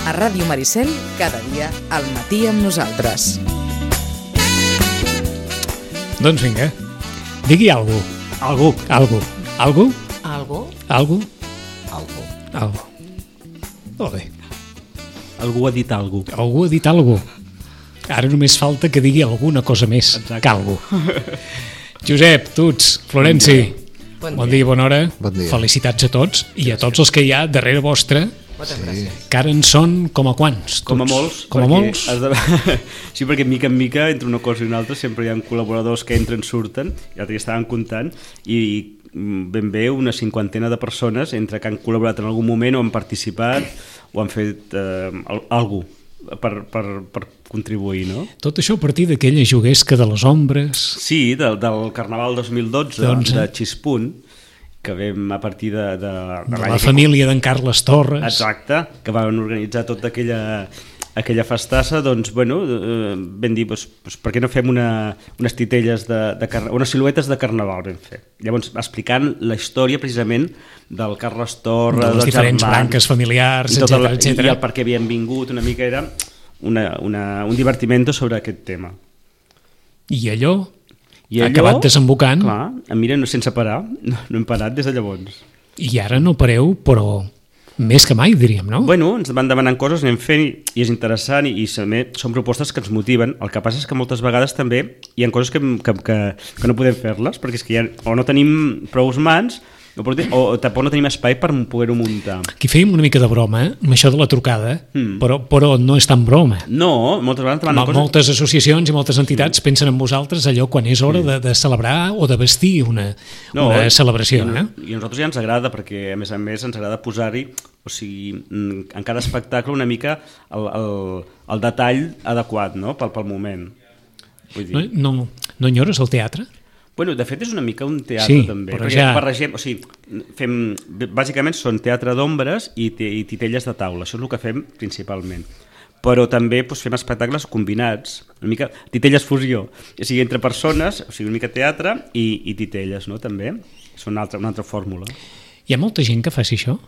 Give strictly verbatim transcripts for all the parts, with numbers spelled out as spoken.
A Ràdio Maricel, cada dia al matí amb nosaltres. Doncs vinga, digui algú. Algú. Algú. Algú? Algú? Algú? Algú. Algú. Molt bé. Algú ha dit algú. Algú ha dit algú. Ara només falta que digui alguna cosa més. Exacte. Que algú. Josep, Tuts, Florenci, bon dia. Bon dia, bona hora. Bon dia. Felicitats a tots i a tots els que hi ha darrere vostre. Moltes Sí. gràcies. Que ara en són com a quants? Com a Tuts? molts. Com a perquè molts? has de... Sí, perquè mica en mica, entre una cosa i una altra, sempre hi ha col·laboradors que entren, surten, i l'altre dia estaven comptant, i ben bé una cinquantena de persones entre que han col·laborat en algun moment o han participat o han fet eh, alguna cosa per, per, per contribuir, no? Tot això a partir d'aquella juguesca de les ombres. Sí, del, del Carnaval dos mil dotze, Doncs, de Xispunt, que vam a partir de... De, de, De la família d'en Carles Torres. Exacte, que van organitzar tota aquella, aquella festassa, doncs, bueno, eh, vam dir, doncs, doncs, per què no fem una, unes titelles de, de carnaval, unes siluetes de carnaval vam fer. Llavors, explicant la història precisament del Carles Torres, De les diferents germans, branques familiars, i, tota etcètera, la, etcètera. i el per què havien vingut, una mica era una, una, un divertimento sobre aquest tema. I allò I ha allò, acabat desembocant. clar, em miren sense parar, no, no hem parat des de llavors. I ara no pareu, però més que mai, diríem, no? Bueno, ens van demanant coses, anem fent i, i és interessant i, i també són propostes que ens motiven. El que passa és que moltes vegades també hi ha coses que, que, que, que no podem fer-les perquè és que ja, o no tenim prou mans o, o tampoc no tenim espai per poder-ho muntar. Aquí fèiem una mica de broma amb això de la trucada, Mm. però, però no és tan broma. No, moltes vegades demanen Mo- coses... Moltes associacions i moltes entitats pensen en vosaltres allò quan és hora de, de celebrar o de vestir una, No, una celebració. I, Eh? I a nosaltres ja ens agrada, perquè a més a més ens agrada posar-hi, o sigui, en cada espectacle una mica el, el, el detall adequat, no?, pel, pel moment. Vull dir... No, no, no enyores el teatre? Bueno, de fet és una mica un teatre Sí, també, però perquè ja- barregem, o sigui, fem, bàsicament són teatre d'ombres i, te, i titelles de taula, això és el que fem principalment. Però també doncs, fem espectacles combinats, una mica titelles fusió, o sigui, entre persones, o sigui, una mica teatre i, i titelles, no?, també, és una altra, una altra fórmula. Hi ha molta gent que faci això?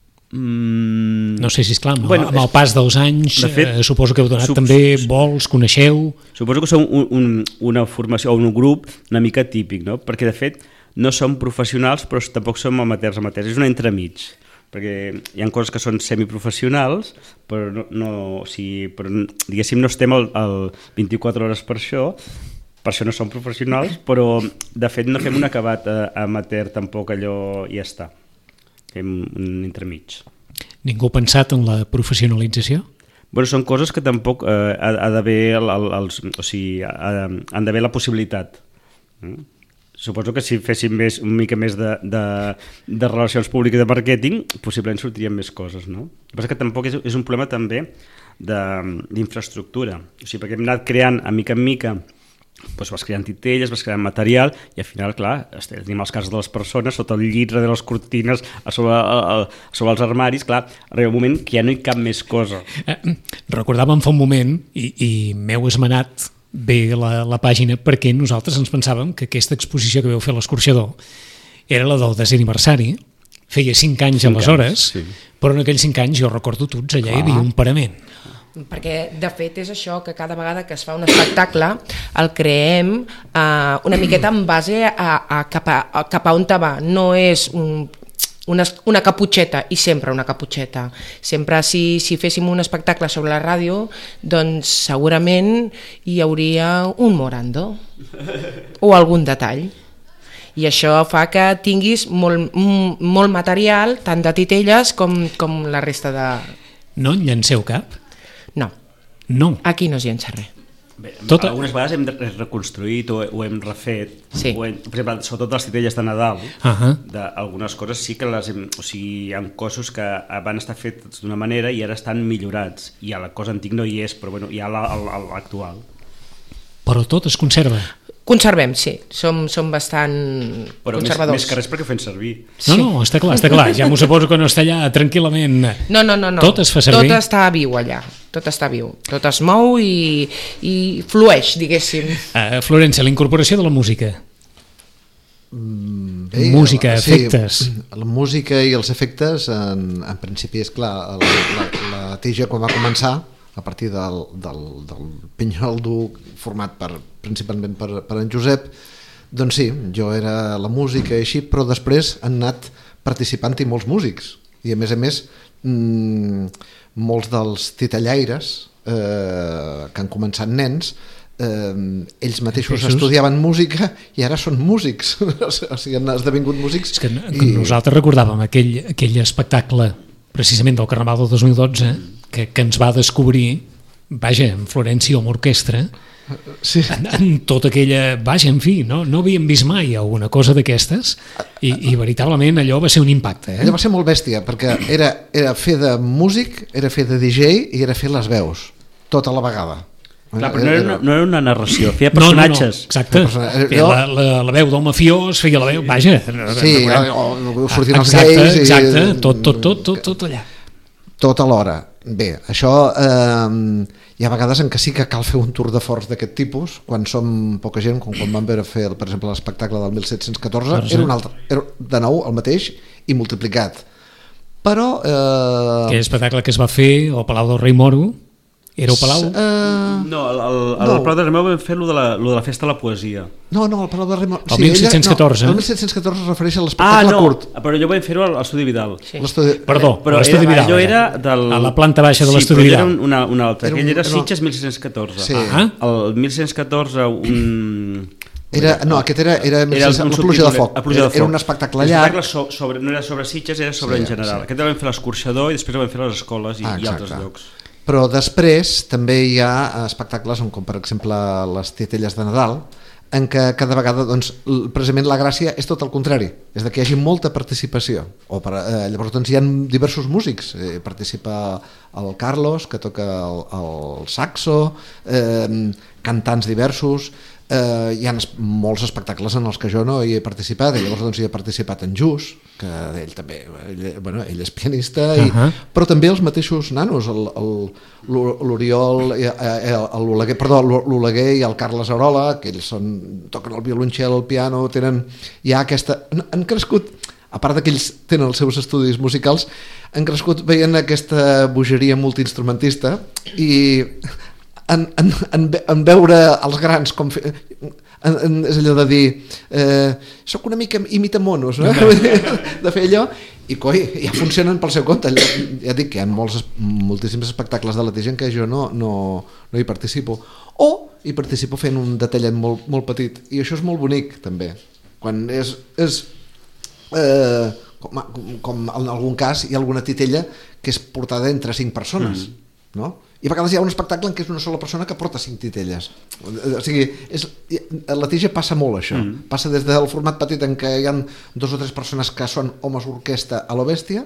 Mm, No sé si, esclar, amb, Bueno, amb el és- pas dels anys, de fet, eh, suposo que heu donat sub- també vols, coneixeu... Suposo que som un, un, una formació o un grup una mica típic, no? Perquè de fet no som professionals però tampoc som amateurs amateurs, és un entremig, perquè hi ha coses que són semiprofessionals però, no, no, o sigui, però diguéssim no estem al, al vint-i-quatre hores per això, per això no som professionals, però de fet no fem un acabat eh, amateur tampoc allò i ja està, fem un entremig. Ningú ha pensat en la professionalització? Bueno, són coses que tampoc eh, ha, ha d'haver el, el, els, o sigui, ha, han d'haver la possibilitat. Mm? Suposo que si féssim més, una mica més de, de, de relacions públiques i de màrqueting, possiblement sortirien més coses, no? El que passa que tampoc és, és un problema també d'infraestructura, o sigui, perquè hem anat creant a mica en mica, doncs vas creant titelles, vas creant material i al final, clar, tenim els casos de les persones sota el llit, darrere les cortines, a sobre, a, a sobre els armaris, clar, arriba un moment que ja no hi cap més cosa. Eh, recordàvem fa un moment, i, i m'heu esmenat bé la, la pàgina, perquè nosaltres ens pensàvem que aquesta exposició que veu fer a l'Escorxador era la del desè aniversari, feia cinc anys Cinc aleshores, anys, sí. però en aquells cinc anys, jo recordo tots, allà hi havia un parament. Perquè de fet és això, que cada vegada que es fa un espectacle el creem eh, una miqueta en base a, a, cap, a, a cap a on te va, no és un, una, una caputxeta i sempre una caputxeta, sempre si, si féssim un espectacle sobre la ràdio doncs segurament hi hauria un morando o algun detall i això fa que tinguis molt, molt material tant de titelles com, com la resta de... No en llanceu cap? No, No. aquí no es llença res. Bé, Tota- algunes vegades hem re- reconstruït o, o hem refet, Sí. o hem, per exemple, sobretot les titelles de Nadal, Ahà. d'algunes coses sí que les hem, o sigui, hi ha cossos que van estar fets d'una manera i ara estan millorats, i a la cosa antic no hi és, però bueno, hi ha la- el- el- l'actual. Però tot es conserva. Conservem, sí, som, som bastant Però més, conservadors. més que res perquè ho fem servir. No, no, està clar, està clar. Ja m'ho suposo que no està allà tranquil·lament. No, no, no, no. Tot es fa servir? Tot està viu allà, tot està viu. Tot es mou i, i flueix, diguéssim. Uh, Florència, la incorporació de la música. Bé, Música, sí, efectes. La música i els efectes, en, en principi, és clar, el, la, la Tija, quan va començar, a partir del, del, del Pinyoldo, format per, principalment per, per en Josep, doncs sí, jo era la música i així, però després han anat participant-hi molts músics. I a més a més, mmm, molts dels titellaires eh, que han començat nens, eh, ells mateixos Eixos. estudiaven música i ara són músics. O sigui, han esdevingut músics. És que, i... que nosaltres recordàvem aquell, aquell espectacle precisament del Carnaval del dos mil dotze que, que ens va descobrir, vaja, en Florència amb orquestra, sí. en, en tota aquella... Vaja, en fi, no, no havíem vist mai alguna cosa d'aquestes i, i veritablement allò va ser un impacte. Eh? Allò va ser molt bèstia, perquè era, era fer de músic, era fer de D J i era fer les veus, tota la vegada. Clar, però no era, una, no era una narració, feia No, no, no, personatges. exacte. Persona- Feia la, la, la veu del mafiós, feia la veu... Vaja, Sí, recordem. o, o sortien els exacte, gais. I, exacte, tot, tot, tot, tot, tot allà. Tot alhora. Bé, això eh, hi ha vegades en què sí que cal fer un tour de force d'aquest tipus, quan som poca gent, com quan vam veure fer, per exemple, l'espectacle del mil set-cents catorze, era un altre, era de nou el mateix i multiplicat. Però... Eh, Aquell espectacle que es va fer al Palau del Rei Moro, era al Palau? Eh, No, el, el, el No. Palau de Remeu vam fer lo de, la, lo de la festa de la poesia. no, no, el Palau de Rei... El mil set-cents catorze. No, el mil set-cents catorze es refereix a Ah, l'espectacle no, curt. però jo vam fer-ho al- a l'Estudi Vidal. Sí. L'estudi- Perdó, Però l'Estudi era, Vidal. allò era del... A la planta baixa de sí, l'Estudi però Vidal. era una, una altra. Era un- Aquell era era un- Sitges mil set-cents catorze. Sí. Ah, El mil set-cents catorze un... Era, no, aquest era, era, Era era un la pluja de subtítol, foc. la pluja de Era, era foc. un espectacle L'espectacle llarg. so, sobre, no era sobre Sitges, era sobre Sí, en general. sí. Aquest el vam fer a l'Escorxador i després el vam fer a les escoles i, Ah, i altres exacte. llocs. Però després també hi ha espectacles on, com per exemple les titelles de Nadal, en què cada vegada doncs, l- precisament la gràcia és tot el contrari, és de que hi hagi molta participació. O per, eh, llavors doncs, hi ha diversos músics, eh, participa el Carlos, que toca el, el saxo, eh, cantants diversos, eh, hi ha es- molts espectacles en els que jo no hi he participat, i llavors doncs, hi he participat en Jus, que ell també, ell, bueno, ell és pianista, i, Ahà. però també els mateixos nanos, el- el- l'O- l'Oriol, eh, eh, l'Oleguer, perdó, l'Oleguer i el Carles Arola, que ells són, toquen el violoncel, el piano, tenen ja aquesta... Han, han crescut, a part que ells tenen els seus estudis musicals, han crescut veient aquesta bogeria multiinstrumentista i en, en, en, ve- en veure els grans com fe, en, en, és allò de dir eh, soc una mica imitamonos, no? De fer allò i coi, ja funcionen pel seu compte. Ja dic que hi ha molts, moltíssims espectacles de la Tija en què jo no, no, no hi participo, o hi participo fent un detallet molt, molt petit, i això és molt bonic també, quan és, és eh, com, com en algun cas hi ha alguna titella que és portada entre cinc persones, mm. no? I a vegades hi ha un espectacle en què és una sola persona que porta cinc titelles. O sigui, és, a la Tija passa molt això. Mm. Passa des del format petit en què hi ha dos o tres persones que són homes orquestra a lo bèstia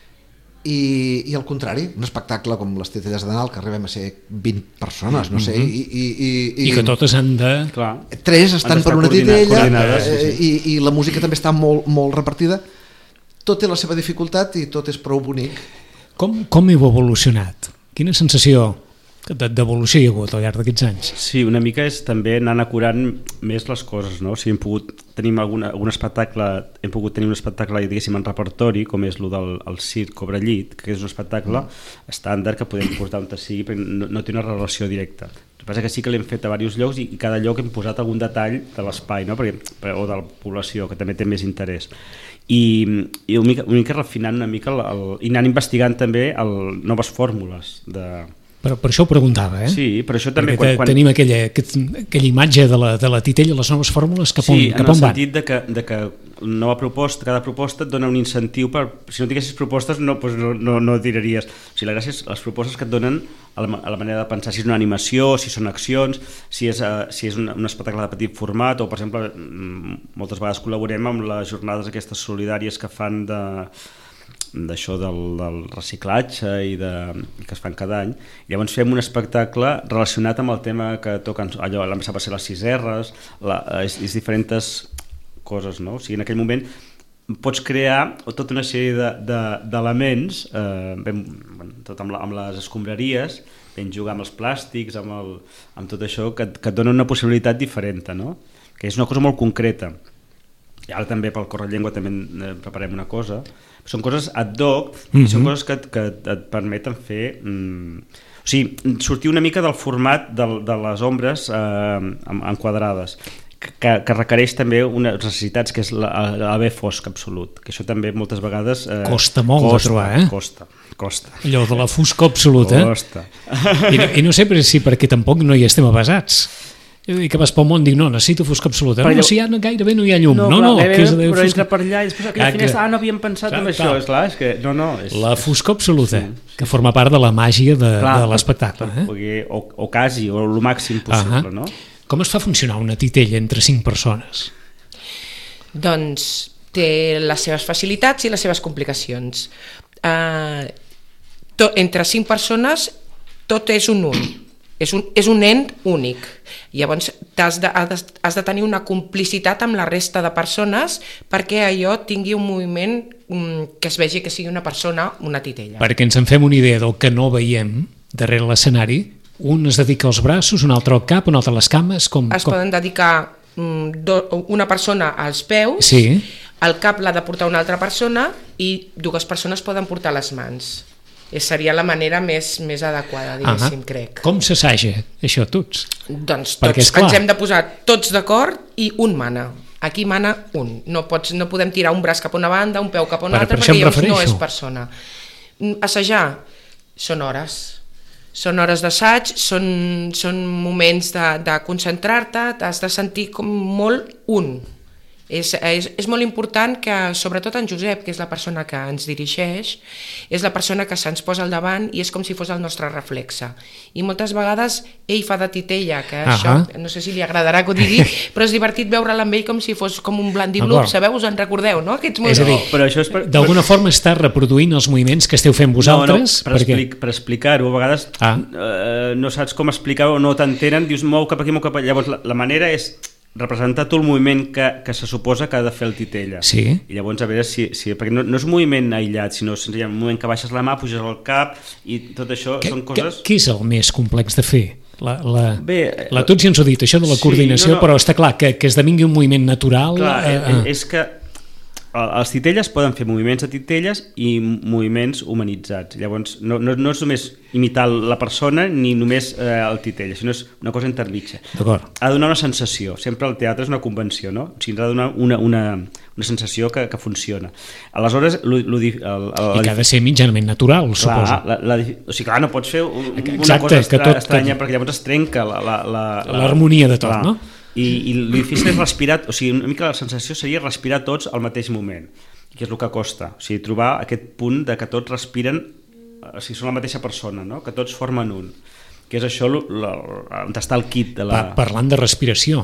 i, i al contrari, un espectacle com les titelles de Nadal que arribem a ser vint persones, no sé, Mm-hmm. i, i, i, I que totes han de... Clar. tres estan Han d'estar per una coordinat- titella, coordinades, sí, eh, sí. I, i la música també està molt, molt repartida. Tot té la seva dificultat i tot és prou bonic. Com, com heu evolucionat? Quina sensació de- d'evolució hi ha hagut al llarg d'aquests anys? Sí, una mica és també anant acurant més les coses, no? O sigui, hem pogut tenir alguna, algun espectacle, hem pogut tenir un espectacle, diguéssim, en repertori, com és el del el Circ Cobrellit, que és un espectacle estàndard que podem portar on sigui, perquè no, no té una relació directa. El que passa que sí que l'hem fet a diversos llocs i, i cada lloc hem posat algun detall de l'espai, no? Perquè, o de la població, que també té més interès. I, i una, mica, una mica refinant una mica el, el, i anant investigant també el, noves fórmules de... Però per això ho preguntava, eh? Sí, però això també... Perquè te, tenim aquella, aquest, aquella imatge de la, de la titella, les noves fòrmules, cap on, Sí, en cap el on van? sentit de que, de que nova proposta, cada proposta et dona un incentiu per... Si no tinguessis propostes no, doncs no, no, no tiraries. O sigui, la gràcia és les propostes que et donen a la, a la manera de pensar, si és una animació, si són accions, si és, uh, si és un, un espectacle de petit format, o per exemple, mm, moltes vegades col·laborem amb les jornades aquestes solidàries que fan de d'això del, del reciclatge i, de, i que es fan cada any. Llavors fem un espectacle relacionat amb el tema que toquen, allò, l'any passat va ser les sis erres, la, és, és diferents coses, no? O sigui, en aquell moment pots crear tota una sèrie d'elements, de, de, eh, ben, bueno, tot amb, la, amb les escombraries, ben jugar amb els plàstics, amb, el, amb tot això, que, que et dona una possibilitat diferent, no? Que és una cosa molt concreta. i ara també pel Correllengua també eh, preparem una cosa, són coses ad hoc mm-hmm. i són coses que, que et permeten fer mm, o sigui, sortir una mica del format de, de les ombres eh, enquadrades que, que requereix també unes necessitats que és l'haver fosc absolut, que això també moltes vegades eh, costa molt costa, de trobar, eh? Costa, costa. Allò de la foscor absoluta. Costa. I, no, I no sé si perquè tampoc no hi estem avasats. I que vas pel món i dic, no, necessito foscor absoluta. No, si ja gairebé no hi ha llum. No, no, no clar, que és de però foscor... entra per allà i després aquella ah, finestra, ah, no havíem pensat clar, en això. Clar. És clar, és que no, no. És... La foscor absoluta, sí, sí, que forma part de la màgia de, clar, de l'espectacle. Eh? O, o quasi, o el màxim possible, uh-huh. no? Com es fa funcionar una titella entre cinc persones? Doncs té les seves facilitats i les seves complicacions. Uh, to, entre cinc persones tot és un un. És un, és un ent únic. Llavors has de, has de tenir una complicitat amb la resta de persones perquè allò tingui un moviment que es vegi que sigui una persona, una titella. Perquè ens en fem una idea del que no veiem darrere l'escenari. Un es dedica als braços, un altre al cap, un altre a les cames. Com, es com... poden dedicar um, do, una persona als peus, sí. El cap l'ha de portar una altra persona i dues persones poden portar les mans. Seria la manera més, més adequada, diguéssim, uh-huh. crec. Com s'assaja això tots? Doncs tots ens hem de posar tots d'acord i un mana. Aquí mana un. No, pots, no podem tirar un braç cap a una banda, un peu cap a una altra, perquè llavors no és persona. Assajar són hores. Són hores d'assaig, són, són moments de, de concentrar-te, t'has de sentir com molt un. És, és, és molt important que, sobretot en Josep, que és la persona que ens dirigeix, és la persona que se'ns posa al davant i és com si fos el nostre reflexe. I moltes vegades ell fa de titella, que uh-huh. això, no sé si li agradarà que ho digui, però és divertit veure'l amb ell com si fos com un blandiblup, sabeu? Us en recordeu, no? Aquests és a dir, però això és per... d'alguna forma està reproduint els moviments que esteu fent vosaltres? No, no, per, perquè... explic, per explicar-ho, a vegades ah. eh, no saps com explicar-ho o no t'entenen, dius mou cap aquí, mou cap allà. Llavors la, la manera és representar tot el moviment que, que se suposa que ha de fer el titella. Sí. I llavors a veure si... si perquè no, no és un moviment aïllat, sinó senzillament un moment que baixes la mà, puges el cap i tot això que, són coses... Què és el més complex de fer? La, la, Bé, la tots ja ens ho dit, això de la sí, coordinació, no, no. Però està clar que, que esdevingui un moviment natural... Clar, eh, eh. és que els titelles poden fer moviments de titelles i moviments humanitzats. Llavors, no, no, no és només imitar la persona ni només eh, el titella, sinó és una cosa intermitja. D'acord. Ha de donar una sensació. Sempre el teatre és una convenció, no? O sigui, ha de donar una, una, una sensació que, que funciona. Aleshores, lo, lo, el, el, I que ha de ser mitjanament natural, clar, suposo. La, la, o sigui, clar, no pots fer un, Exacte, una cosa estra, tot, estranya que... perquè llavors es trenca l'harmonia la, la, la, de tot, clar. No? I, i el difícil és respirar, o sigui, una mica la sensació seria respirar tots al mateix moment, que és el que costa, o sigui, trobar aquest punt de que tots respiren, o sigui, són la mateixa persona, no? Que tots formen un, que és això lo, lo, on està el kit de la... Pa, parlant de respiració,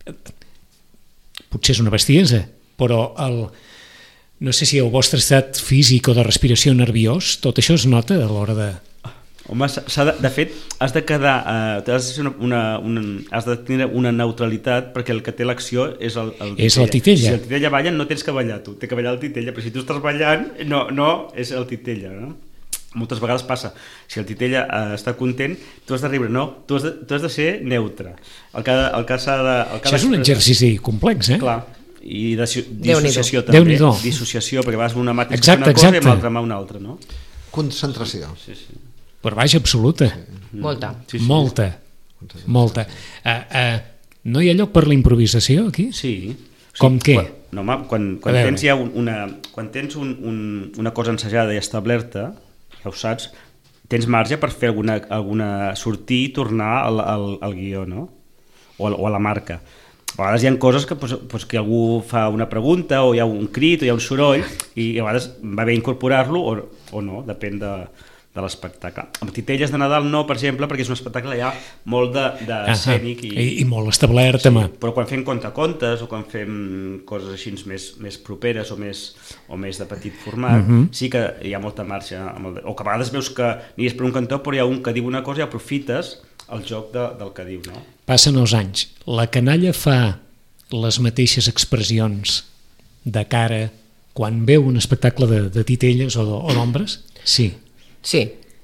potser és una bestiesa, però el, no sé si el vostre estat físic o de respiració nerviós, tot això es nota a l'hora de... Home, s'ha de, de fet, has de quedar, eh, has, de una, una, has de tenir una neutralitat perquè el que té l'acció és el, el titella. És el titella. Si el titella balla, no tens que ballar tu, té que ballar el titella, però si tu estàs ballant, no, no és el titella, no? Moltes vegades passa, si el titella eh, està content, tu has de riure, no, tu has de, tu has de ser neutre. El que, el que s'ha de... El que Això és un exercici complex, eh? Clar, i de, dissociació també, Déu-n'hi-do. Dissociació, perquè vas amb una mà tens exacte, una cosa exacte. i amb l'altra mà una altra, no? Concentració. Sí, sí. Per baix absoluta. Sí. Molta. Sí, sí. Molta. Molta. Uh, uh, no hi ha lloc per la improvisació aquí? Sí. Com sí, què? Quan, no, home, quan, quan tens ja una, quan tens un, un, una cosa ensajada i establerta, ja ho saps, tens marge per fer alguna, alguna sortir i tornar al, al, al guió, no? O, o a la marca. A vegades hi ha coses que, pues, pues, que algú fa una pregunta o hi ha un crit o hi ha un soroll i a vegades va bé incorporar-lo o, o no, depèn de... de l'espectacle. Amb Titelles de Nadal no, per exemple, perquè és un espectacle ja molt d'escènic de, de i, i molt establert, sí, però quan fem contacontes o quan fem coses així més, més properes o més, o més de petit format, uh-huh. sí que hi ha molta marxa, amb el, o que a vegades veus que ni és per un cantó, però hi ha un que diu una cosa i aprofites el joc de, del que diu, no? Passen els anys. La canalla fa les mateixes expressions de cara quan veu un espectacle de, de titelles o d'ombres? Sí. Sí,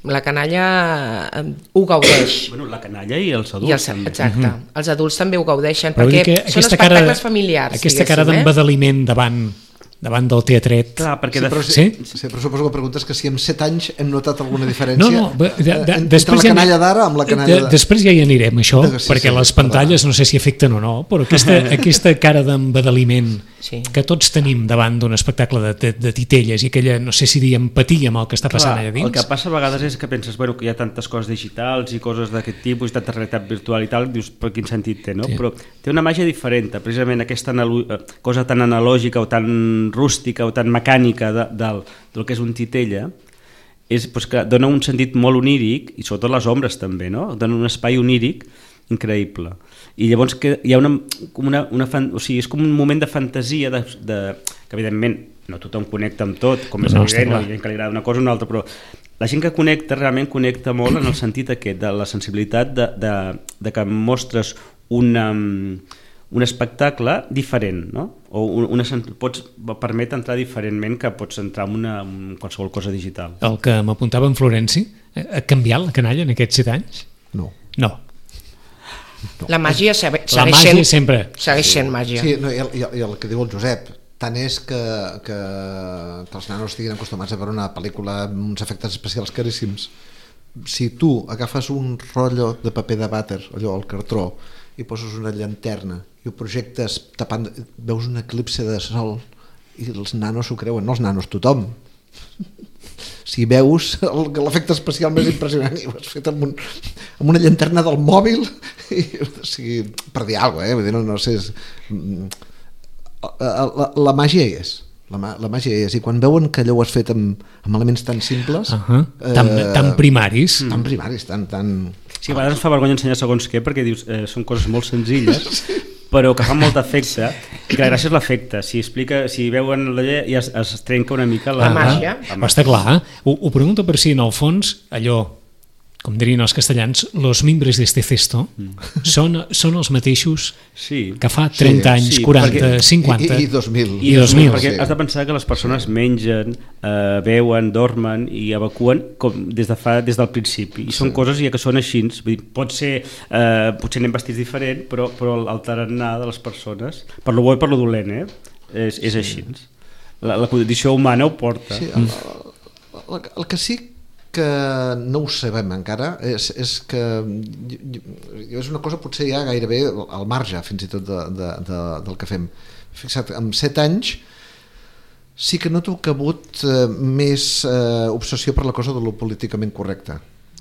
la canalla eh, ho gaudeix. Bueno, la canalla i els adults. I els, també. exacte, uh-huh. els adults també ho gaudeixen, Però perquè són espectacles cara, familiars. Aquesta cara d'embadaliment davant, davant del teatret. Clar, perquè sí, de... però, si, sí? sí, però suposo que preguntes que si en set anys hem notat alguna diferència no, no, de, de, de, entre la canalla d'ara amb la canalla de... Després ja hi anirem, això, sí, perquè sí, les pantalles no sé si afecten o no, però aquesta, aquesta cara d'embadaliment sí. que tots tenim davant d'un espectacle de, de, de titelles i aquella, no sé si dir empatia amb el que està passant Clar, allà dins. El que passa a vegades és que penses bueno, que hi ha tantes coses digitals i coses d'aquest tipus, i tanta realitat virtual i tal, dius, per quin sentit té, no? Sí. Però té una màgia diferent, precisament aquesta analo... cosa tan analògica o tan rústica o tan mecànica de, del, del que és un titella, és doncs, que dona un sentit molt oníric, i sobretot les ombres també, no? Dona un espai oníric increïble. I llavors que hi ha una, com una, una fan, o sigui, és com un moment de fantasia de, de, que evidentment no tothom connecta amb tot, com és no, evident, hi ha gent que li agrada una cosa o una altra, però la gent que connecta realment connecta molt en el sentit aquest de la sensibilitat de, de, de que mostres una, un espectacle diferent, no? O una, pots permet entrar diferentment que pots entrar en, una, en qualsevol cosa digital. El que m'apuntava en Florenci, ha canviat la canalla en aquests set anys? No. No. No. La màgia segueix la màgia sent, sempre. segueix sent màgia. Sí, no, i, el, i el que diu el Josep, tant és que, que, que els nanos estiguin acostumats a veure una pel·lícula amb uns efectes especials caríssims. Si tu agafes un rotllo de paper de vàter, allò, el cartró, i poses una llanterna i ho projectes tapant, veus un eclipse de sol i els nanos s'ho creuen, no els nanos, tothom. Si veus l'efecte especial més impressionant i ho has fet amb, un, amb una llanterna del mòbil i, o sigui, per dir alguna cosa, eh? Vull dir, no, no sé, és, la, la, la màgia hi és. La, la màgia hi és, i quan veuen que allò ho has fet amb, amb elements tan simples, uh -huh. tan, eh, tan primaris, tan primaris, tan, tan... Sí, a vegades ens fa vergonya ensenyar segons què, perquè dius, eh, són coses molt senzilles, però que fan molt d'efecte, i que la gràcia és l'efecte. Si explica, si veuen la llei, ja es, es trenca una mica la, la màgia. La, la està clar, eh? ho, ho pregunto per si en el fons allò, com dirien els castellans, los mimbres d'este cesto mm. són, són els mateixos sí. que fa trenta sí, anys, sí, quaranta, perquè, cinquanta i, i dos mil. I dos mil. Perquè sí. has de pensar que les persones mengen, eh, beuen, dormen i evacuen com des, de fa, des del principi, i són sí. coses ja que són així. Vull dir, pot ser, eh, potser anem vestits diferent, però, però el tarannà de les persones, per lo bo i per lo dolent, eh? és, és sí. així. La, la condició humana ho porta. Sí, el, el, el que sí que no ho sabem encara és, és que és una cosa potser ja gairebé al marge fins i tot de, de, de, del que fem. Fixa't, amb set anys sí que noto que ha hagut eh, més eh, obsessió per la cosa de lo políticament correcte.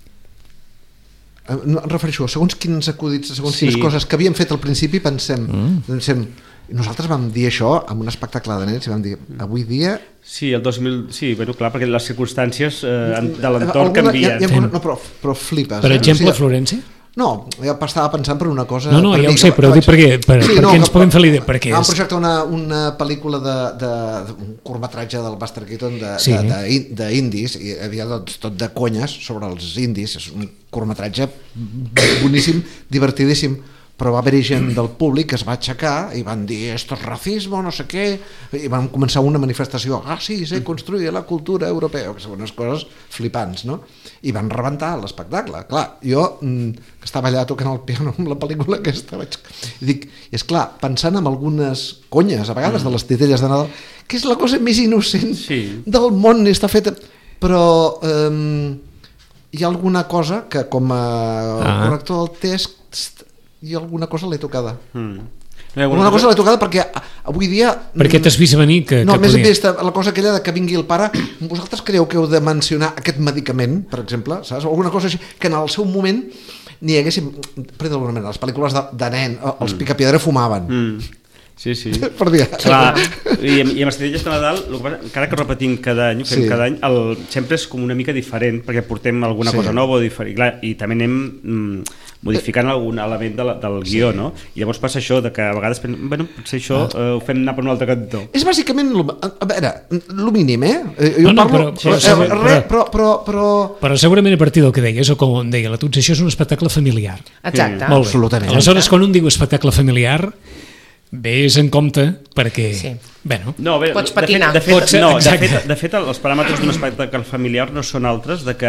No, em refereixo, segons quins acudits, segons sí. quines coses que havíem fet al principi pensem, mm. pensem nosaltres vam dir això en un espectacle de nens i vam dir, avui dia... Sí, el dos mil... Sí, bueno, clar, perquè les circumstàncies eh, de l'entorn canvien. Hi ha, hi ha, no, però, però flipes. Per eh? exemple, o sigui, Florenci? No, ja estava pensant per una cosa... No, no, ja ho sé, però dic perquè, per, sí, perquè no, ens podem fer l'idea. Perquè vam projectar una, una pel·lícula de, de, de un curtmetratge del Buster Keaton sí. d'indis, i havia tot, tot de conyes sobre els indis, és un curtmetratge boníssim, divertidíssim, però va haver-hi gent del públic que es va aixecar i van dir esto es racismo, no sé què, i van començar una manifestació, ah sí, se construye la cultura europea, que són unes coses flipants, no? I van rebentar l'espectacle. Clar, jo que estava allà tocant el piano amb la pel·lícula aquesta, vaig... i dic, i és clar, pensant en algunes conyes a vegades de les titelles de Nadal, que és la cosa més innocent sí. del món, està feta, però eh, hi ha alguna cosa que com a ah. corrector del text i alguna cosa l'he tocada. Mm. No, alguna cosa l'he tocada perquè avui dia... Perquè t'has vist venir que, no, que més podia... vist la cosa aquella de que vingui el pare, vosaltres creieu que heu de mencionar aquest medicament, per exemple, saps? Alguna cosa així, que en el seu moment n'hi haguéssim, per dir d'alguna manera, les pel·lícules de, de nen, els mm. Picapiedra fumaven. Mm. Sí, sí. Per dir. Clar, i, i amb les titelles de Nadal, encara que repetim cada any, ho fem sí. cada any, el, sempre és com una mica diferent, perquè portem alguna sí. cosa nova o diferent, clar, i també anem mm, modificant algun element de la, del guió, sí. no? I llavors passa això, de que a vegades pensem, bueno, potser això ah. eh, ho fem anar per un altre cantó. És bàsicament, lo, a veure, lo mínim, eh? Jo no, no, parlo, però, però, però, però, però, però, però... però segurament a partir del que deies, o com em deia, la Tuts, això és un espectacle familiar. Exacte. Molt bé. Absolutament. Aleshores, quan un diu espectacle familiar, ves en compte perquè... Sí. Bueno, no, bé, pots patinar. De fet, de fet, Pots, no, de fet, de fet, els paràmetres d'un espectacle familiar no són altres de que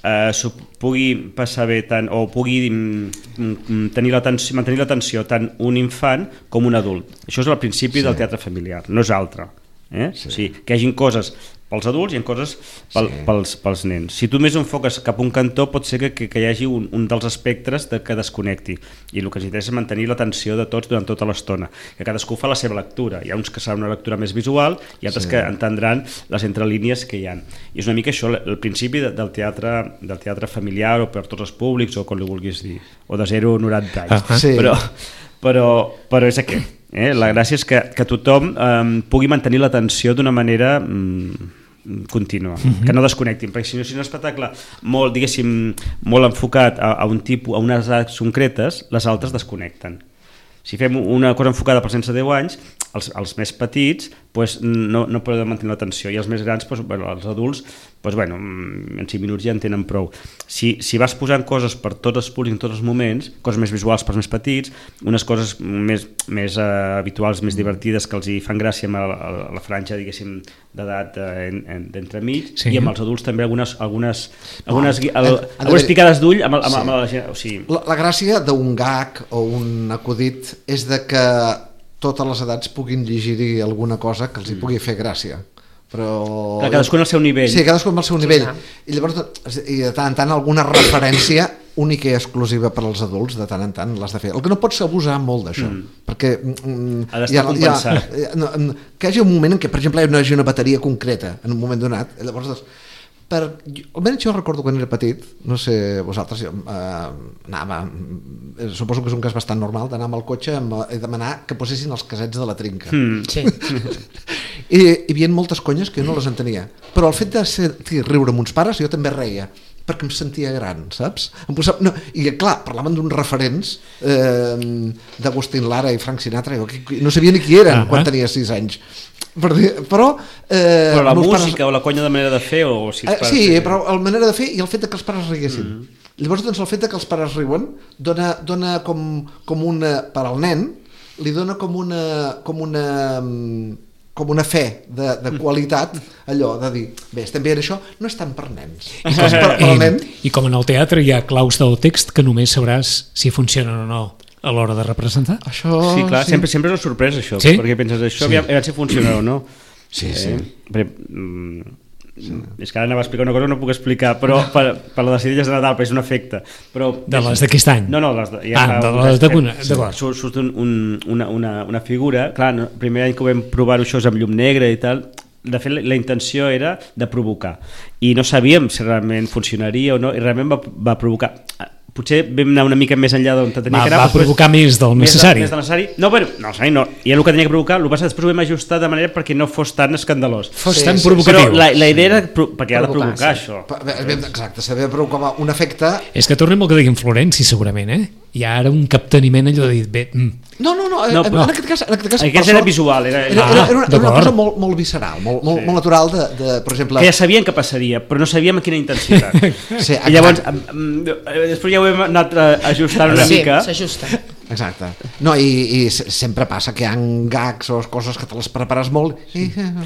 eh, s'ho pugui passar bé tant, o pugui mm, tenir l'atenció, mantenir l'atenció tant un infant com un adult. Això és el principi sí. del teatre familiar, no és altre. Eh? Sí. O sigui, que hi hagin coses pels adults i en coses pel, sí. pels, pels nens. Si tu més enfoques cap a un cantó, pot ser que, que, que hi hagi un, un dels espectres de, que desconnecti, i el que ens interessa és mantenir l'atenció de tots durant tota l'estona, que cadascú fa la seva lectura. Hi ha uns que serà una lectura més visual i altres sí. que entendran les entrelínies que hi ha. I és una mica això, el principi de, del, teatre, del teatre familiar, o per tots els públics, o com li vulguis dir, o de zero a noranta anys. Uh-huh. Sí. Però, però, però és aquest. Eh? La gràcia és que, que tothom eh, pugui mantenir l'atenció d'una manera mm, contínua, mm-hmm. que no desconnectin, perquè si no, si no és un espectacle molt, diguéssim, molt enfocat a, a un tipus, a unes edats concretes, les altres desconnecten. Si fem una cosa enfocada per sense deu anys, els, els més petits pues, no, no poden mantenir l'atenció, i els més grans, pues, bueno, els adults, pues, bueno, en cinc minuts ja en tenen prou. Si, si vas posant coses per tots els públics en tots els moments, coses més visuals pels més petits, unes coses més, més uh, habituals, més divertides, que els hi fan gràcia a la, a la franja, diguéssim, d'edat uh, d'entremig, sí. i amb els adults també algunes, algunes, algunes, no, el, en, algunes picades d'ull amb, amb, sí. amb la gent. O sigui... la, la gràcia d'un gag o un acudit és de que totes les edats puguin llegir-hi alguna cosa que els hi pugui fer gràcia. Però... Clar, cadascú al seu nivell. Sí, cadascú al seu nivell. I llavors, i de tant en tant, alguna referència única i exclusiva per als adults, de tant en tant l'has de fer. El que no pots abusar molt d'això, mm. perquè... Mm, ha d'estar compensat. Ha, no, que hi hagi un moment en què, per exemple, hi hagi una bateria concreta en un moment donat, llavors... Per, almenys jo recordo quan era petit, no sé vosaltres, jo, eh, anava, eh, suposo que és un cas bastant normal d'anar amb el cotxe i demanar que posessin els casets de la trinca. Mm. Sí. I hi havia moltes conyes que jo no les entenia, però el fet de sentir riure amb uns pares jo també reia, perquè em sentia gran, saps? Em posava, no, i clar, parlaven d'uns referents eh, d'Agustín Lara i Frank Sinatra, jo no sabia ni qui eren uh-huh. quan tenia sis anys. Però, eh, però la música pares... o la conya de manera de fer o si eh, sí, sí, però la manera de fer i el fet de que els pares riguessin. Mm-hmm. Llavors doncs el fet de que els pares riuen dona, dona com, com una, per al nen li dona com una com una com una fe de, de qualitat, allò de dir, bé, estem veient això, no és tant per nens. I com, per, per nen... I com en el teatre hi ha claus del text que només sabràs si funcionen o no a l'hora de representar. Això, sí, clar, sí. Sempre, sempre és una sorpresa això, sí? Perquè penses, això sí. aviam si funciona o no. Sí, sí. Eh? Perquè, mm, sí. És que ara anava a explicar una cosa que no puc explicar, però per, per la de Cirilles de Nadal, però és un efecte. Però, de les d'aquest any? No, no, les de, ja ah, de les de cuna, d'acord. Surt, surt un, un, una, una, una figura, clar, no, el primer any que ho vam provar-ho això és amb llum negra i tal, de fet la, la intenció era de provocar, i no sabíem si realment funcionaria o no, i realment va, va provocar... Potser vam anar una mica més enllà d'on tenia va, que anar. Va provocar més del necessari. Més, de, més del necessari. No, bueno, no, no, i el que tenia que provocar, el que passa després ho vam ajustar de manera perquè no fos tan escandalós. Fos sí, tan sí, provocatiu. Però la, la idea era perquè ha de provocar sí. això. Exacte, s'ha de provocar un efecte... És que tornem al que deia en Florenci, segurament, eh? Hi ha ara un capteniment allò de dir, bé... Mm. No, no, no, no, en, en aquest cas... En aquest cas, aquest era visual. Era, era, era, era, una, era una cosa molt, molt visceral, molt, molt, sí. molt natural de, de, per exemple... Que ja sabien que passaria, però no sabíem a quina intensitat. Sí, i llavors, després ja ho hem anat ajustant una sí, mica. Sí, s'ajusta. Exacte. No, i, i sempre passa que hi ha gags o coses que te les prepares molt i,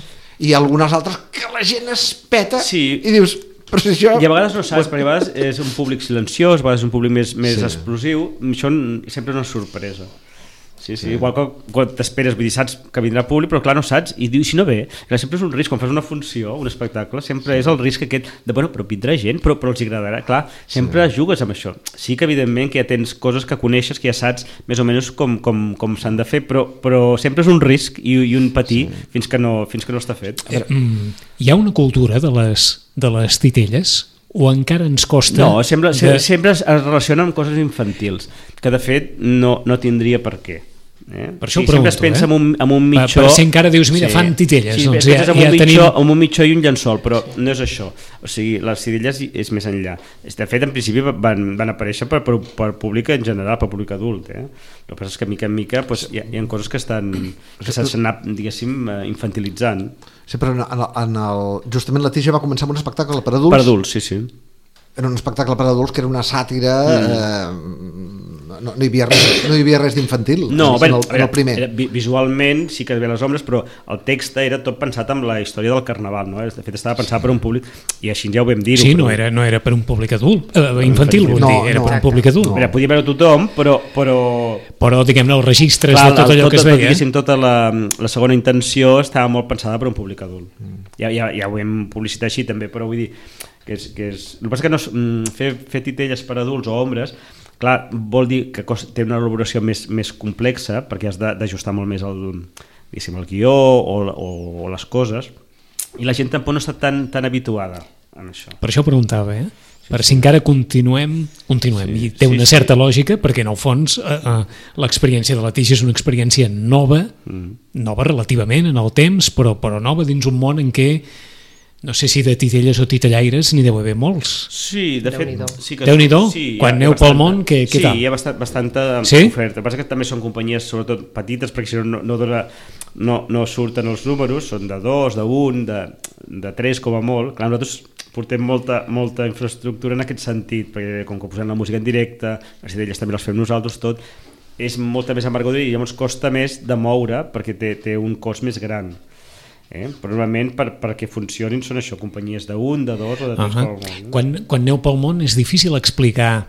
i algunes altres que la gent es peta sí. i dius... Però si això... I a vegades no saps, perquè a vegades és un públic silenciós, a vegades és un públic més, més sí. explosiu, això sempre és una sorpresa. Sí, sí, sí. Igual que quan t'esperes, vull dir, saps que vindrà públic, però clar, no saps, i dius, si no ve, clar, sempre és un risc, quan fas una funció, un espectacle, sempre sí. és el risc aquest de, bueno, però vindrà gent, però, però els agradarà, clar, sempre sí. jugues amb això. Sí que evidentment que ja tens coses que coneixes, que ja saps més o menys com, com, com s'han de fer, però, però sempre és un risc i, i un patir sí. fins, que no, fins que no està fet. Eh, hi ha una cultura de les, de les titelles o encara ens costa... No, sempre, de... sempre es relaciona amb coses infantils, que de fet no, no tindria per què. Eh? Per això sí, ho pregunto, sempre es pensa eh? en, un, en un mitjó... Per, per si encara dius, mira, sí. fan titelles. Sí, doncs ja, ja, ja, un, ja mitjó, tenim... amb un mitjó i un llençol, però no és això. O sigui, les titelles és més enllà. De fet, en principi van, van aparèixer per, per, per públic en general, per públic adult. Eh? El que passa és que mica en mica pues, hi, ha, hi ha coses que estan que s'han anat, diguéssim, infantilitzant. Sí, però en el, en el, justament la Tija va començar amb un espectacle per adults. Per adults, sí, sí. Era un espectacle per adults que era una sàtira mm. eh, no, no, hi havia res, no hi havia res d'infantil no, en, bé, el, en el primer. Era, visualment sí que es veien les ombres, però el text era tot pensat amb la història del carnaval, no? De fet estava pensat per un públic, i així ja ho vam dir. Sí, però... no era, no era per un públic adult, eh, infantil, vull no, dir, era no, per un públic adult. No. Era, podia veure tothom, però... Però, però diguem-ne, els registres clar, de tot allò tot, que es veia... Tot, tota la, la segona intenció estava molt pensada per un públic adult. Mm. Ja, ja, ja ho hem publicitat així també, però vull dir que és... Que és el que passa que no, fer, fer titelles per adults o ombres, clar, vol dir que té una elaboració més, més complexa, perquè has d'ajustar molt més el, el guió o, o, o les coses, i la gent tampoc no està tan, tan habituada en això. Per això preguntava, eh? Per si encara continuem, continuem sí, i té una sí, certa sí. lògica, perquè en el fons eh, eh, l'experiència de la tija és una experiència nova, mm. nova relativament en el temps, però, però nova dins un món en què no sé si de titelles o titellaires n'hi deu haver molts. Sí, de fet... Sí que Déu-n'hi-do, sí, quan aneu pel món, què, què sí, tal? Sí, hi ha bastant, bastanta sí? oferta. El que passa que també són companyies sobretot petites, perquè si no, no, dona, no, no surten els números, són de dos, d'un, de, de tres com a molt. Clar, nosaltres portem molta, molta infraestructura en aquest sentit, perquè com que posem la música en directe, les titelles també les fem nosaltres, tot, és molta més envergadura i llavors costa més de moure perquè té, té un cost més gran. Eh? Però normalment per, perquè funcionin són això, companyies d'un, de dos o de tres. Uh-huh. pel món. Quan, quan aneu pel món és difícil explicar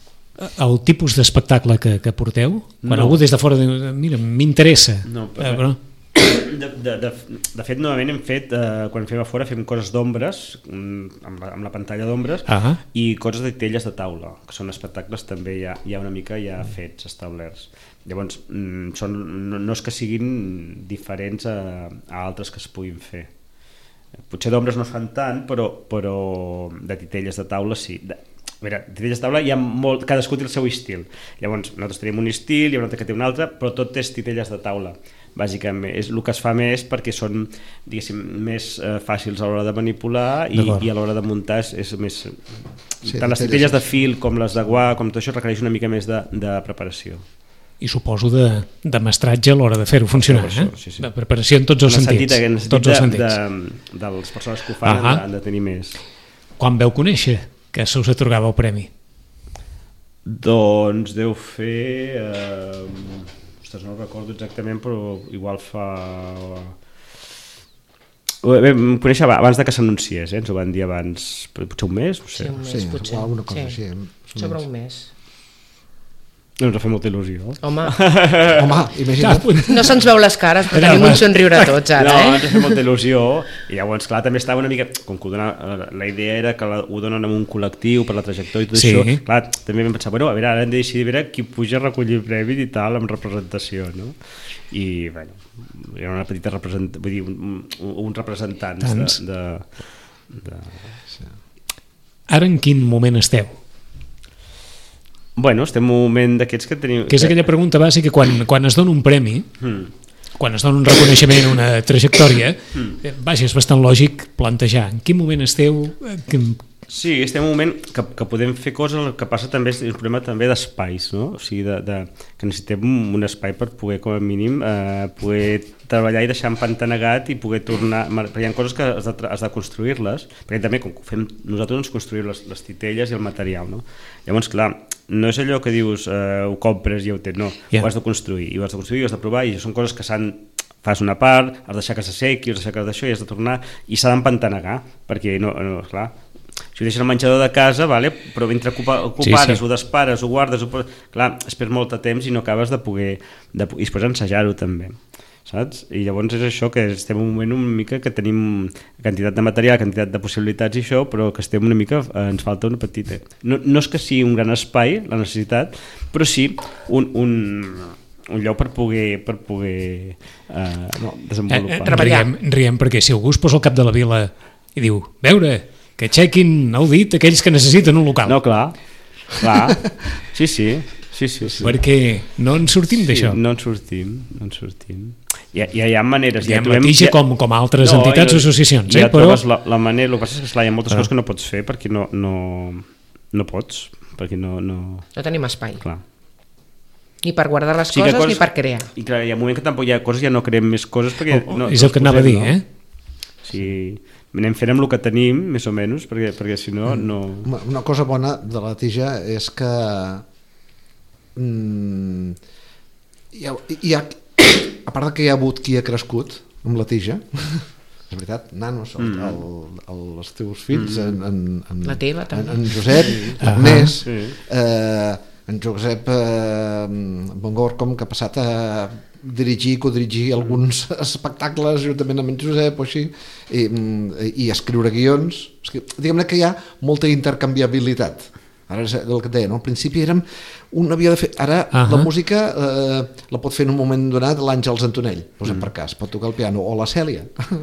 el tipus d'espectacle que, que porteu? Quan no. algú des de fora diu, mira, m'interessa. No, eh, però... De, de, de, de fet, normalment hem fet, eh, quan fem a fora, fem coses d'ombres, amb, la, amb la pantalla d'ombres, uh-huh. i coses de titelles de taula, que són espectacles també ja, ja una mica ja fets, establerts. Llavors, mm, són, no, no és que siguin diferents a, a altres que es puguin fer. Potser d'ombres no es fan tant, però, però de titelles de taula sí. De, a veure, titelles de taula hi ha molt, cadascú té el seu estil. Llavors, nosaltres tenim un estil, hi ha un altre que té un altre, però tot és titelles de taula. Bàsicament, és el que es fa més perquè són, diguéssim, més eh, fàcils a l'hora de manipular i, i a l'hora de muntar és, és més... Sí, tant les titelles de fil com les de guà, com tot això requereix una mica més de, de preparació. I suposo de, de mestratge a l'hora de fer-ho funcionar, això, eh? Sí, sí. De preparació en tots els en sentits. En el sentit tots de, els sentits. de, de les persones que ho fan uh-huh. han de tenir més. Quan veu conèixer que se us atorgava el premi? Doncs deu fer... Eh, ostres, no recordo exactament, però igual fa... Vam conèixer abans de que s'anunciés, eh? Ens ho van dir abans, potser un mes, no sé. Sí, un mes, sí, potser. Alguna cosa sí. així. Sobre un mes. No, ens ha fet molta il·lusió. Home, Home, imagina't. no se'ns veu les cares, però tenim un somriure tots ara, no, eh? No, ens ha fet molta il·lusió i llavors, clar, també estava una mica... Com que ho dona, la idea era que la, ho donen en un col·lectiu per la trajectòria i tot sí. això, clar, també vam pensar, bueno, a veure, ara hem de decidir a veure qui puja a recollir premi i tal, amb representació, no? I, bueno, hi ha una petita representació, vull dir, un, un, un representants Tants. de... de, de... Sí. Ara en quin moment esteu? Bueno, estem en un moment d'aquests que tenim... Que és aquella pregunta bàsica, quan, quan es dona un premi, mm. quan es dona un reconeixement, una trajectòria, mm. eh, vaja, és bastant lògic plantejar en quin moment esteu... Eh, que... Sí, estem en un moment que, que podem fer coses, el que passa també és un problema també d'espais, no? O sigui, de, de, que necessitem un espai per poder, com a mínim, eh, poder treballar i deixar empantanegat i poder tornar... Perquè hi ha coses que has de, has de construir-les, perquè també, com que ho fem nosaltres, ens construïm les, les titelles i el material, no? Llavors, clar, no és allò que dius eh, ho compres i ho tens, no, yeah. ho has de construir, i ho has de construir, ho has de provar, i són coses que s'han... fas una part, has de deixar que s'assequi, has de deixar que d'això i has de tornar, i s'ha d'empantanegar, perquè no, no, clar, si ho deixes al menjador de casa, vale, però mentre ocupa, ocupares, sí, sí. ho despares, ho guardes, ho... clar, es perd molt de temps i no acabes de poder, de... i després ensejar-ho també, saps? I llavors és això, que estem en un moment una mica que tenim quantitat de material, quantitat de possibilitats i això, però que estem una mica, eh, ens falta una petita. No, no és que sigui un gran espai, la necessitat, però sí un, un, un lloc per poder, per poder eh, no, desenvolupar. Eh, eh, riem, riem perquè si algú es posa al cap de la vila i diu, veure, que aixequin el dit aquells que necessiten un local. No, clar, clar, sí, sí, sí, sí, sí. Perquè no en sortim sí, d'això. No en sortim, no en sortim. Hi ha, hi ha maneres. Hi ha trobem, mateixa ha... com, com altres no, entitats o associacions. Ja eh, però... trobes la, la manera, el que passa és que esclar, hi ha moltes ah. coses que no pots fer perquè no, no, no pots, perquè no... No, no tenim espai. Clar. Ni per guardar les sí, coses, coses ni per crear. I clar, hi ha un moment que tampoc hi ha coses, ja no creem més coses perquè... Oh, oh, no, és no el que anava a dir, no? eh? Sí, anem fent amb el que tenim, més o menys, perquè, perquè si no, no... Una cosa bona de la tija és que mm, hi ha, hi ha, a part que hi ha hagut qui ha crescut amb la tija, és veritat, nanos, el, Mm. el, el, els teus fills, Mm. en, en, en, La teva, també. en, en Josep, Ah, Ernest, sí. eh, en Josep eh, Bongorcom, que ha passat a dirigir, codirigir alguns espectacles juntament amb en Josep o així, i, i escriure guions. Diguem-ne que hi ha molta intercanviabilitat. Ara és el que et deia, no? Al principi érem un havia de fer, ara uh -huh. la música eh, la pot fer en un moment donat l'Àngels Antonell, posem mm. per cas, pot tocar el piano, o la Cèlia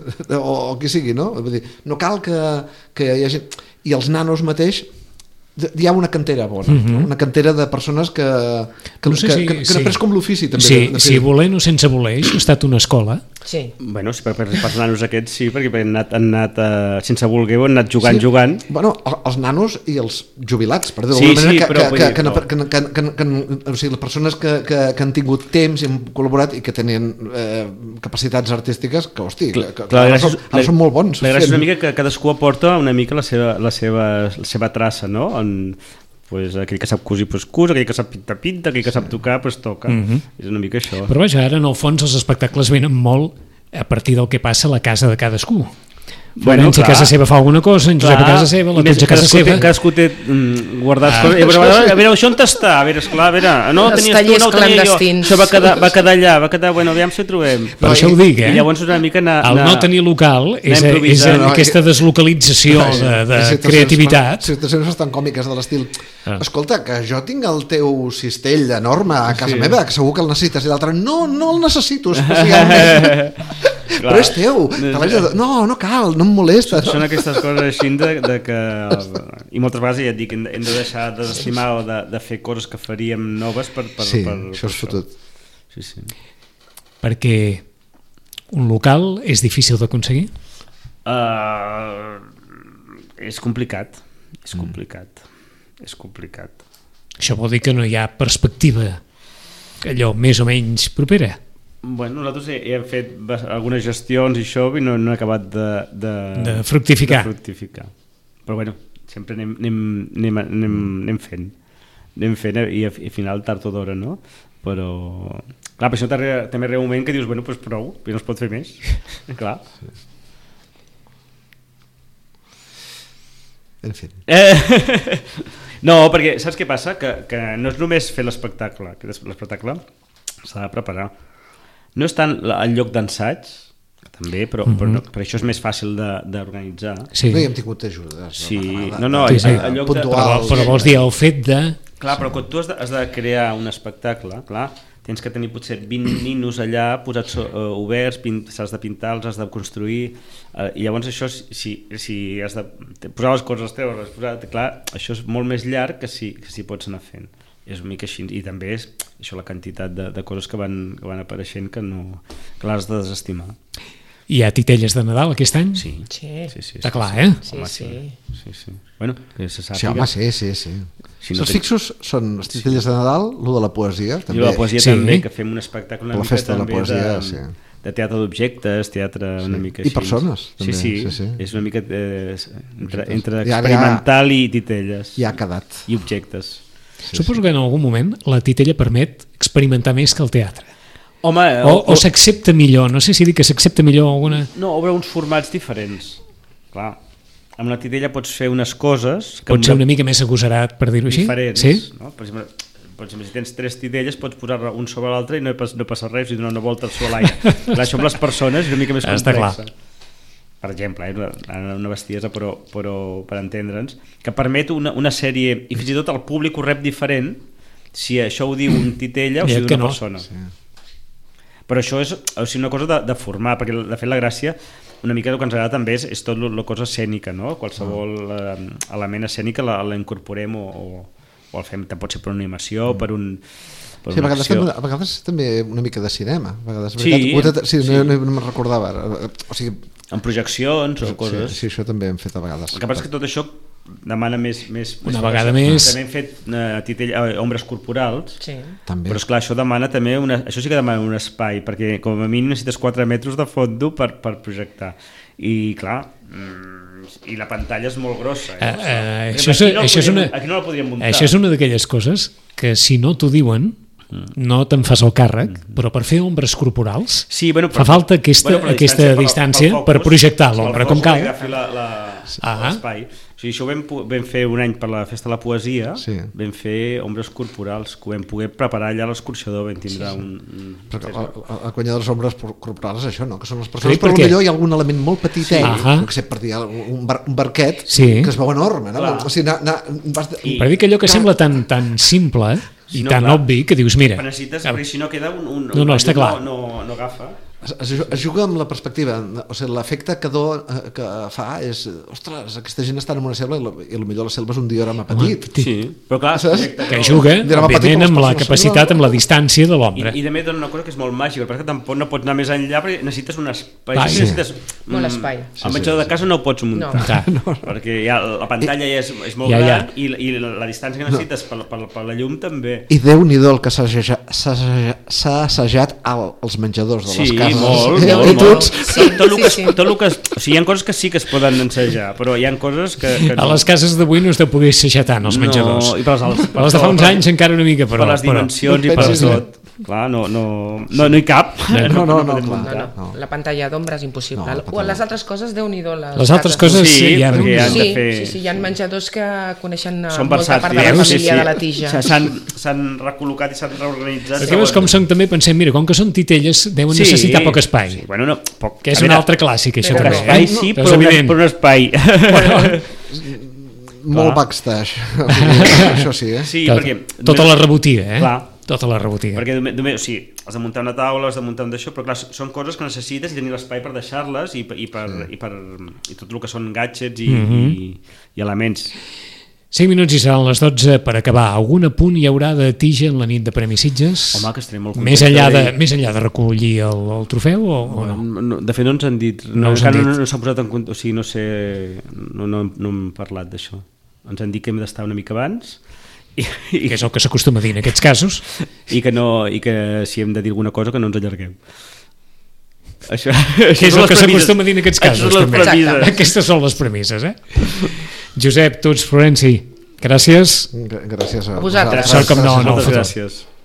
o, o qui sigui, no? Vull dir, no cal que, que hi hagi... I els nanos mateix hi ha una cantera bona, uh -huh. una cantera de persones que, que, no sé que, si, que, que sí. han après com l'ofici també. Sí, de, de si volent o sense voler, això ha estat una escola. Sí. Bueno, sí, per, per, per els nanos aquests sí, perquè han anat, han anat uh, sense voler, han anat jugant, sí. jugant. Bueno, els nanos i els jubilats, per dir-ho Sí, d'alguna manera, sí, que, però que, vull que, dir, que, però- que, que, que, que, que, o sigui, les persones que, que, que han tingut temps i han col·laborat i que tenien eh, capacitats artístiques que, hosti, que, que, que ara, són, ara són molt bons. La gràcia és fent. una mica que cadascú aporta una mica la seva, la seva, la seva traça, no? En, pues, aquell que sap cosir, pues, cus, aquell que sap pintar, pinta, aquell que sap tocar, pues, toca. Mhm. És una mica això. Però vaja, ara en el fons els espectacles venen molt a partir del que passa a la casa de cadascú. Bueno, Florenci a clar. casa seva fa alguna cosa, en Josep a casa seva, la I més, Tutxa a casa cadascú seva. Té, cadascú té mm, guardats Ah. coses. I, a, veure, a veure, això on està? A veure, esclar, a veure, no, Els tenies tu, tallers no ho tenia jo. clandestins. Això va quedar, va quedar allà, va quedar, bueno, aviam si ho trobem. Per això ho dic, eh? I llavors una mica anar... El anar- no tenir local és, anar és improvisant. no, aquesta deslocalització de, de Situacions- creativitat. Situacions bastant còmiques de l'estil Ah. escolta, que jo tinc el teu cistell enorme a casa Sí. meva, que segur que el necessites, i l'altre, no, no el necessito especialment. Però és teu, te l'haig de... no, no cal, no em molesta. Són aquestes coses així de, de que... I moltes vegades ja et dic, hem, hem de deixar de desestimar o de, de fer coses que faríem noves per... per, Sí, per, això per és fotut. Sí, sí. Perquè un local és difícil d'aconseguir? Uh, és complicat, és complicat, mm. és complicat. Això vol dir que no hi ha perspectiva allò més o menys propera? Bueno, nosaltres he, hem fet bas- algunes gestions i això i no, no he acabat de, de, De fructificar. de fructificar. Però bueno, sempre anem, anem, anem, anem, anem fent. Anem fent i, i al final tard o d'hora, no? Però... Clar, per això també també arriba un moment que dius, bueno, doncs prou, ja no es pot fer més. Clar. En fi. Eh, no, perquè saps què passa? Que, que no és només fer l'espectacle, que l'espectacle s'ha de preparar. No és tant la- el lloc d'ensaig, que també, però, mm-hmm. però no, per això és més fàcil de- d'organitzar. Sí. No hi hem tingut ajudes. Sí, de- no, no, Sí, sí. el, el lloc de... Però, puntuals. però vols dir el fet de... Clar, però quan tu has de, has de crear un espectacle, clar, tens que tenir potser vint ninos allà posats uh, oberts, s'has de pintar-los, has de construir, uh, i llavors això, si, si has de posar les coses teves, posar, clar, això és molt més llarg que si, que si pots anar fent. És una mica així, i també és això, la quantitat de, de coses que van, que van apareixent que, no, que l'has de desestimar. Hi ha titelles de Nadal aquest any? Sí, Sí. sí, sí, Està sí, clar, sí. eh? Sí, Home, sí. sí, sí. Bueno, que se sàpiga. Sí, home, sí, sí, sí. Si Si no els ten- fixos són les titelles de Nadal, el de la poesia, I també. la poesia Sí. també, que fem un espectacle una La mica festa de la també poesia, de, sí. de teatre d'objectes, teatre una Sí. mica I així. persones, també, Sí, sí, sí, sí. és una mica eh, entre, entre I ara experimental i titelles. Ja ha quedat. I objectes. Sí, Suposo que en algun moment la titella permet experimentar més que el teatre. Home, O, o s'accepta millor, no sé si dic que s'accepta millor alguna... no, obre uns formats diferents. Clar, amb una titella pots fer unes coses que Pot ser una mica més agosarat, per dir-ho així? diferents. Sí? No? Per exemple, per exemple, si tens tres titelles pots posar un sobre l'altre i no, pas, no passa res i donar una volta al seu a l'aire. Clar, això amb les persones és una mica més Està complexa. clar. Per exemple, eh, una, una bestiesa, però, però per entendre'ns, que permet una, una sèrie, i fins i tot el públic ho rep diferent si això ho diu un titella o si Ja ho diu que una no. persona. Sí. Però això és o sigui, una cosa de, de formar, perquè de fet la gràcia una mica el que ens agrada també és, és tot la cosa escènica, no? Qualsevol eh, element escènic la, la incorporem o, o, o el fem, pot ser per una animació, mm. per un... Per Sí, a una vegades, acció. també, a vegades també una mica de cinema. A vegades, Sí, veritat, sí, sí. no, no, no me'n recordava ara. O sigui, En projeccions o coses. sí, sí, això també hem fet a vegades. El que passa és que tot això demana més... més Una més vegada força. més. També hem fet eh, titell, eh, ombres corporals, Sí. També. però esclar, això demana també una, això sí que demana un espai, perquè com a mínim necessites quatre metres de fondo per, per projectar. I clar, mm, i la pantalla és molt grossa. Eh? Uh, uh, Perquè això, és, aquí no això, és podríem, una, aquí no la podríem muntar. això és una d'aquelles coses que si no t'ho diuen no te'n fas el càrrec, però per fer ombres corporals Sí, bueno, fa falta aquesta, bueno, però aquesta pel- distància pel focus, per projectar pel l'ombra focus com cal. que agafi la- la- Ah. l'espai. O sigui, això ho vam, pu- vam fer un any per la Festa de la Poesia, Sí. vam fer ombres corporals, que ho vam poder preparar allà a l'escorxador, vam tindre sí, sí. un... un... Perquè la, la, la conya de les ombres corporals és això, no? Que són les persones, Sí, però perquè- potser hi ha algun element molt petitet, Ahà. sí. per dir, un, bar, un barquet Sí. que es veu enorme, no? Clar. O sigui, na, na, vas de, I- Per dir que allò que sembla tan, tan simple i Sí, no, tan clar. obvi que dius, mira, Però necessites, que- perquè si no queda un... un No, no, un- està clar. No, no, no agafa. Es, es, es juga amb la perspectiva, o sigui, l'efecte que, do, eh, que fa és, ostres, aquesta gent està en una selva i, la, i potser la selva és un diorama petit. Sí. Sí, però clar, Saps? projecte que no- juga, Dirà, va patir òbviament, com amb les la persones capacitat, amb la distància de I, l'ombra. I també dona una cosa que és molt màgica, perquè tampoc no pots anar més enllà perquè necessites un espai. Clar, Sí, sí. necessites, Molt espai. El menjador de casa no ho pots muntar, No. Clar. perquè ja la pantalla ja és, és molt Ja, ja. gran i, i la, la distància que necessites per, per, per la llum també. I Déu-n'hi-do el que s'ha assaja- s'ha assaja- s'ha assajat al, als menjadors de les Sí, cases. molt, Eh, molt, I molt. tots, Sí, tot el que, Sí, sí, sí. tot el que, o sigui, hi ha coses que sí que es poden ensejar, però hi ha coses que, que A les cases d'avui no es deu poder assajar tant, els menjadors. No, i per les, Per les de fa uns anys encara una mica, però... per les però- dimensions i per pensis, tot. Clar, no, no, no, no hi cap. No, no, no, podem clar. muntar. No, no, la pantalla d'ombra és impossible. No, la No, pantalla- les altres coses, Déu-n'hi-do. Les, Les altres cases. coses Sí, sí, ja... perquè han de Sí, fer- sí, sí, hi ha menjadors que coneixen eh, Són molta part de la versàtils, família de la tija. S'han s'han recol·locat i s'han reorganitzat. Perquè veus com són també, pensem, mira, com que són titelles, deuen necessitar poc espai. Sí, bueno, no, poc, Que és a un veure, altre clàssic, això Però poc també. no. espai, eh? sí, Però però, és un, evident. però un espai. molt backstage. Això sí, eh? Sí, Tot- perquè... Tota la rebotiga, eh? Clar. Tota la rebotiga. Perquè només, només, o sigui, has de muntar una taula, has de muntar un d'això, però clar, són coses que necessites i tenir l'espai per deixar-les i, i, per, i, per, i tot el que són gadgets i, Mhm. i, i elements. cinc minuts i seran les dotze per acabar. Algun apunt hi haurà de tija en la nit de Premi Sitges? Home, que estaré molt Més contents enllà de, dir- més enllà de recollir el, el trofeu o, o no? no? De fet no ens han dit, No no, us han encara dit. no, no s'han posat en compte, o sigui, no sé, no, no, no hem parlat d'això. Ens han dit que hem d'estar una mica abans i, i, Que és el que s'acostuma a dir en aquests casos. i, que no, i que si hem de dir alguna cosa que no ens allarguem. Això, Que és el que s'acostuma a dir en aquests casos. Això són també. les premisses. Aquestes són les premisses, eh? Josep Tuts Florenci, gràcies. Gràcies a, A vosaltres. Sort com no, no, Moltes foto. gràcies.